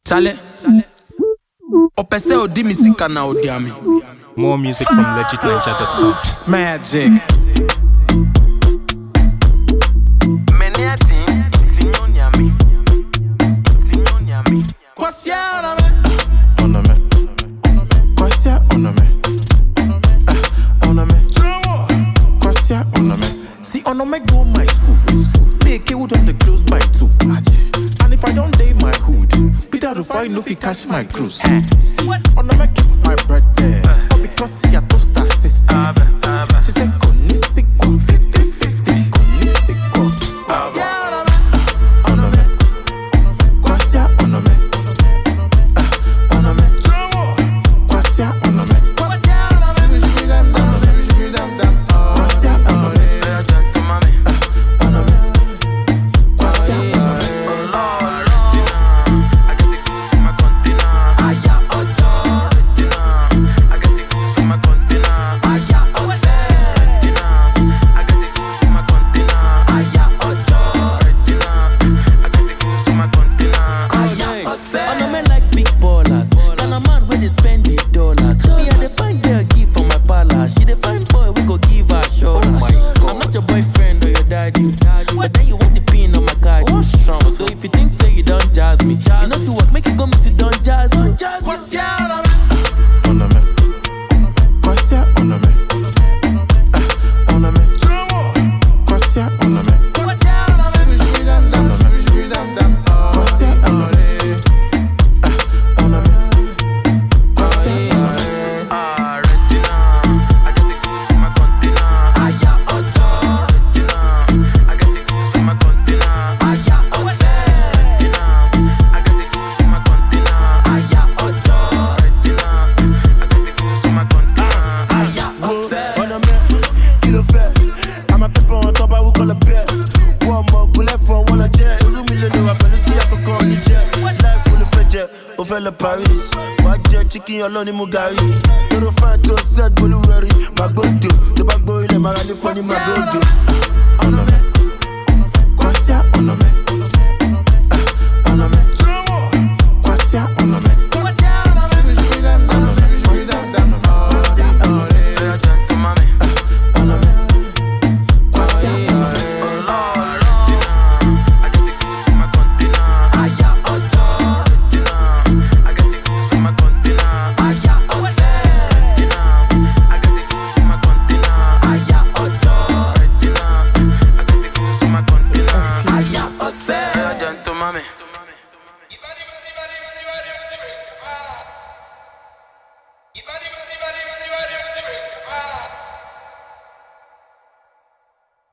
Chale. Opese odi misika na odiami. More music from legitninja.com. Magic. See, on me go my school. Make hood on the close by 2. And if I don't day my hood, Peter to find no fi cash my cruise. See, on me kiss my brother. Because see a toaster sister. She said, Konisiko, 50-50, Konisiko. But then you want the pin on my card. So if you think say you don't jazz me, you know to work, make you come to don't jazz me. What's your Paris, watch your chicken alone in Mugari. You don't find to set Buluari, my go-to. The back boy, let my ride funny, my go-to. Mami.